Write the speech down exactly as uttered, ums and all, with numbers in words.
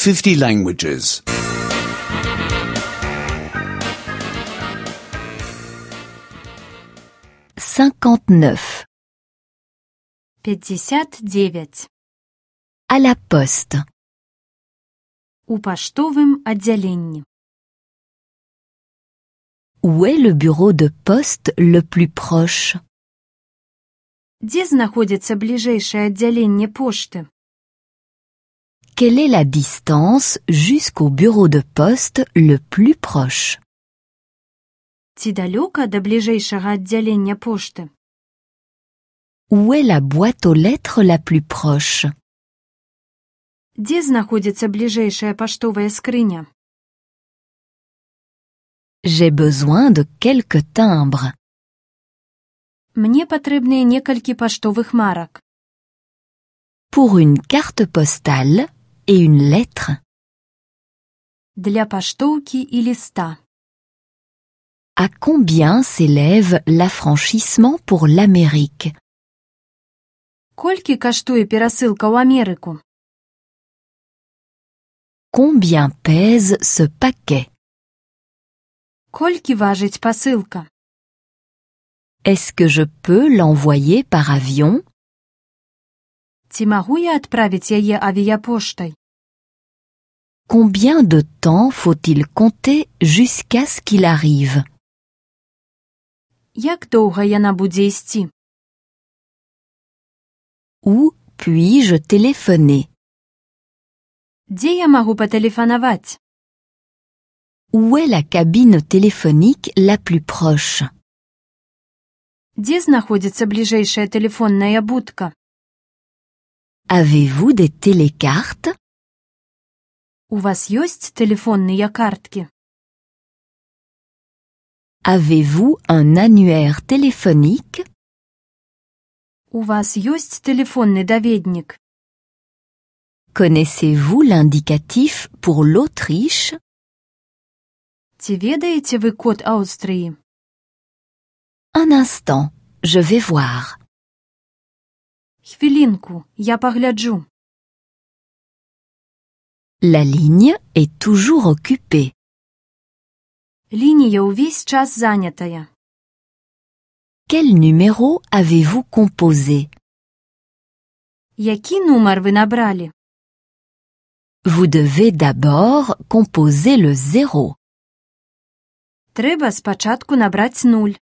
fifty languages. cinquante-neuf. пятьдесят девять. À la poste. У паштовым аддзяленні. Où est le bureau de poste le plus proche? Дзе знаходзіцца бліжэйшае аддзяленне пошты? Quelle est la distance jusqu'au bureau de poste le plus proche? Ці далёка да бліжэйшага аддзялення пошты? Où est la boîte aux lettres la plus proche? Дзе знаходзіцца бліжэйшая паштовая скрыня? J'ai besoin de quelques timbres. Мне патрэбныя некалькі паштовых марак. Pour une carte postale et une lettre. Для паштоўкі і ліста. À combien s'élève l'affranchissement pour l'Amérique? Колькі каштуе перасылка ў Амерыку? Combien pèse ce paquet? Колькі важыць пасылка? Est-ce que je peux l'envoyer par avion? Ці магу я адправіць яе авіяпоштай? Combien de temps faut-il compter jusqu'à ce qu'il arrive? Як доўга яна будзе ісці? Où puis-je téléphoner? Дзе я магу патэлефанаваць? Où est la cabine téléphonique la plus proche? Дзе знаходзіцца бліжэйшая тэлефонная будка? Avez-vous des télécartes? У вас ёсць тэлефонныя карткі? Avez-vous un annuaire téléphonique? У вас ёсць тэлефонны даведнік? Connaissez-vous l'indicatif pour l'Autriche? Ці ведаеце вы код Аўстрыі? Un instant, je vais voir. Хвілінку, я пагляджу. La ligne est toujours occupée. Лінія ўвесь час занятая. Quel numéro avez-vous composé? Які нумар вы набралі? Vous devez d'abord composer le zéro. Трэба спачатку набраць нуль.